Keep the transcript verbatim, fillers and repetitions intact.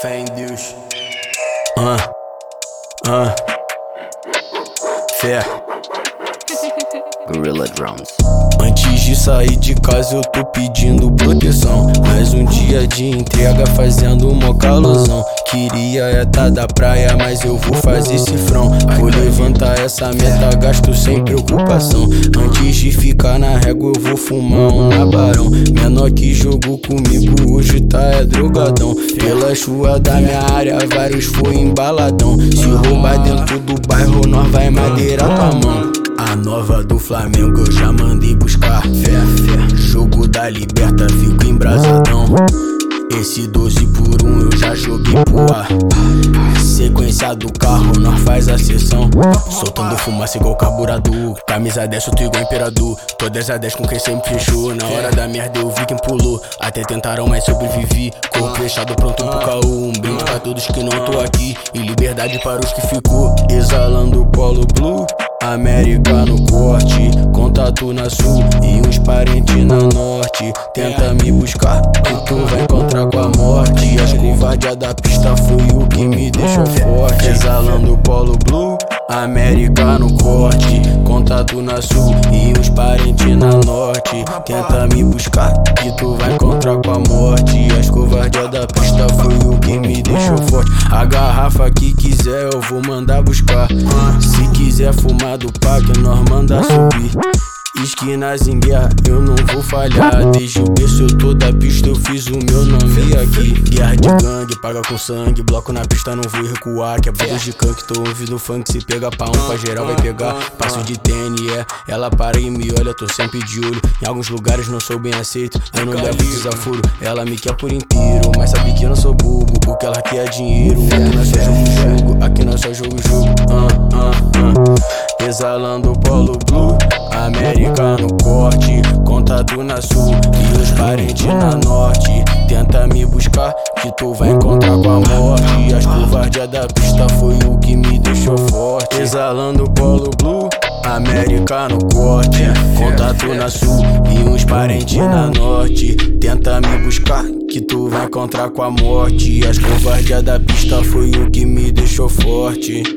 Fé em Deus. Ah, ah, fé. Gorilla Drums. Antes de sair de casa eu tô pedindo proteção. Mais um dia de entrega fazendo mó calosão. Queria é tá da praia, mas eu vou fazer cifrão. Vou levantar essa meta, gasto sem preocupação. Antes de ficar na régua eu vou fumar um nabarão. Menor que jogou comigo hoje tá é drogadão. Pela chuva da minha área vários foi embaladão. Se roubar dentro do bairro nós vai madeirar tua mão. A nova do Flamengo eu já mandei buscar. Fé, fé. Jogo da Liberta, fico embrasadão. Esse doze por um eu já joguei pro ar. Sequência do carro, nós faz a sessão. Soltando fumaça igual carburador. Camisa dez, eu tô igual imperador. Todas as dez com quem sempre fechou. Na hora da merda eu vi quem pulou. Até tentaram, mas sobrevivi. Corpo fechado, pronto pro caô. Um brinde pra todos que não tô aqui. E liberdade para os que ficou. Exalando o Polo Blue. América no corte, contato na sul e uns parentes na norte. Tenta me buscar que tu vai encontrar com a morte. As covardias da pista foi o que me deixou forte. Exalando o Polo Blue, América no corte, contato na sul e uns parentes na norte. Tenta me buscar que tu vai encontrar com a morte. As covardias da pista foi o que me deixou forte. A garrafa que quiser eu vou mandar buscar. Se quiser fumar do pack nós manda subir. Esquinas em guerra, eu não vou falhar. Desde o berço eu tô da pista, eu fiz o meu nome aqui. Guerra de gangue, paga com sangue. Bloco na pista, não vou recuar. Que é voz de canque, tô ouvindo funk. Se pega pra um, pra geral vai pegar. Passo de tênis, é. Ela para e me olha, tô sempre de olho. Em alguns lugares não sou bem aceito, eu não levo desaforo. Ela me quer por inteiro, mas sabe que eu não sou bobo. Porque ela quer dinheiro. Aqui não é só jogo-jogo, aqui não é só jogo-jogo. Ah, ah, ah. Exalando o Polo Blue, América no corte, contato na sul e os parentes na norte. Tenta me buscar que tu vai encontrar com a morte. As covardias da pista foi o que me deixou forte. Exalando o Polo Blue, América no corte, contato na sul e uns parentes na norte. Tenta me buscar que tu vai encontrar com a morte. As covardias da pista foi o que me deixou forte.